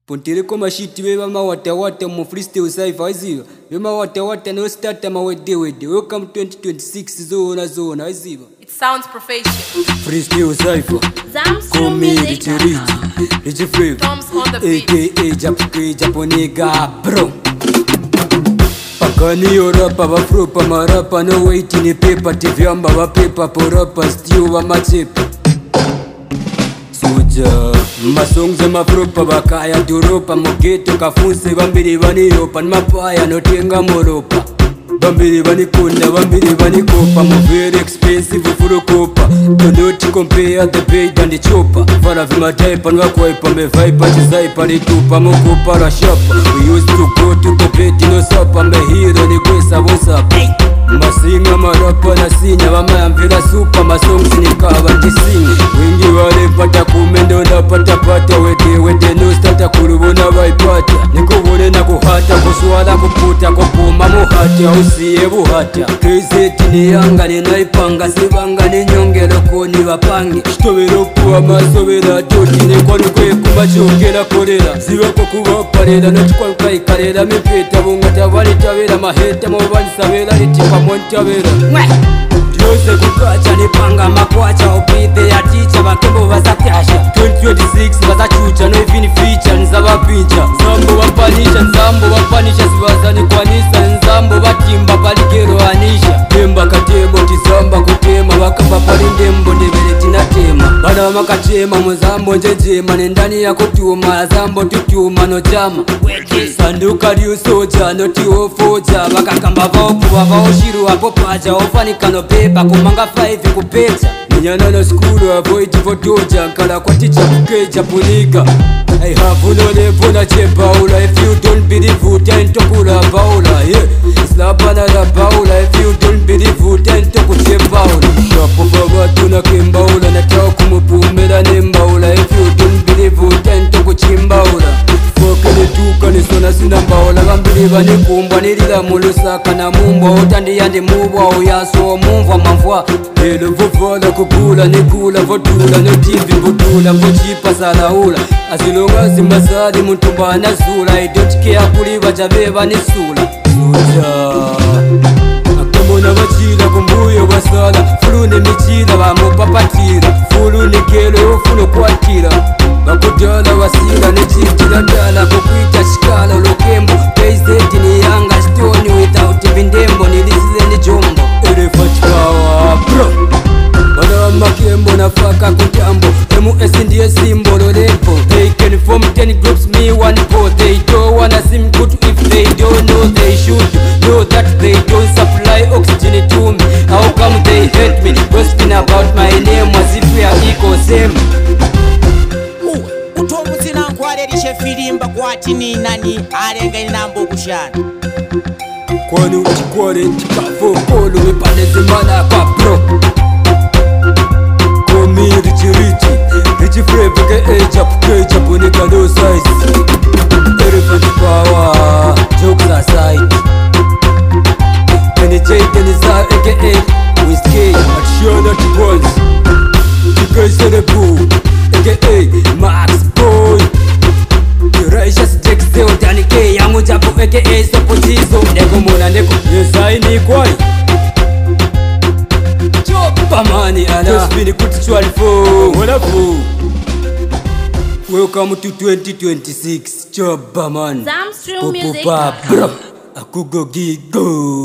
Pontire koma shiti beba mawata mu freestyle cypher iziba. Bema wata no start mawede. Welcome 2026 zona iziba. It sounds professional. Freestyle cypher. Zamstream music. Rich Flip. Thumbs on the beat. AKA Japonega bro. Pakani yorapa bafrupa marapa no wait ni paper tivyamba ba paper porapa stew wa machipa. Masongs mafrupa bakaya duropa mugeto kafunse bambiri baniropa mapaya notenga moropa bambiri banikunda bambiri banikopa mu very expensive furukopa don't compare the bait and the chopper fara vima type and wakwipa me viper chizaipa nitupa mukopa la shopper we used to go to the bed no supper me hero ni kwesa whatsapp masinga marapa na sinya bamayamvira super masongs ni kaba tisinga wingi wale pata kumendo na pata wede no stata kurubona baipata nikubone na kuhata kuswala kuputa kupuma muhati ausiye buhata kezeti ni yanga ni naipanga sibanga ni nyongero koni bapange shitobero kuwa masobera toti ne kwani kwe kumachokera korera ziba ko kuba parera no chikwa kaikarera mipeta bungata bali tabera maheta mo bali sabera itipa montabera Yose kukacha nipanga makwacha opide ya teacher bakembo bazakyasha 2026 bazachucha no even feature nzabapincha nzambo bapanisha sibazani kwanisa nzambo batimba baligero anisha temba katembo tizamba kutema bakamba palindembo ndebere tinatema bana makachema muzambo njejema nendani ya kutuma zambo tutuma no jama sanduka liusoja no tiofoja bakakamba vaokuwa vaoshiru hapo paja ofanikano pepa kumanga 5 kupecha Minyana no school avoid votoja kala kwa teacher kukeja punika I have no level na chebaula if you don't believe utento kula baula yeah slapana la baula if you don't believe utento kuchebaula shapo baba tuna kimbaula na tao kumupumela nembaula if you don't believe utento kuchimbaula fokele tuka ni sona sina mbaula bambili bane kumbwa nilila mulusaka na mumbwa utandi yandi mubwa uyaso mumva mamvwa Ele vovola kukula nikula votula no TV votula vochipa salaula asilonga zimasadi mutumba na sula I don't care kuli bajabeba ni sula akamona bachila kumbuyo basala fulune michila bamupapatira fulune kelo ufuno kwatira bakudala wasila nechitila dala kukwita shikala lokembo Payzeti ni yanga stone without vindembo nilisile ni jombo Elephant power bro Bana makembo nafaka kutambo MUS ndiye simbolo lepo They can form 10 groups me one po They don't wanna seem good if they don't know they should Know that they don't supply oxygen to me How come they hate me Gossiping about my name as if we are equal same Utomu zina nkwale lishe filimba kwa tini nani Arenga inambo kushana Kwani uchikwale chikafo kolo Mipane zimana kwa bro Komi Rich Flip aka Japonega no size Elephant power Jokes aside Kenny Za aka Whiskey Action at once TK Cerebro aka Max Boy Righteous Dexter Danike Yamu Japo aka Sopotizo Ndeko mona ndeko Yesaini kwai Chopa mani ana Just been kutichwali fo Wonderful Welcome to 2026 Chopa man Zamstream music. Bro Akugo gigo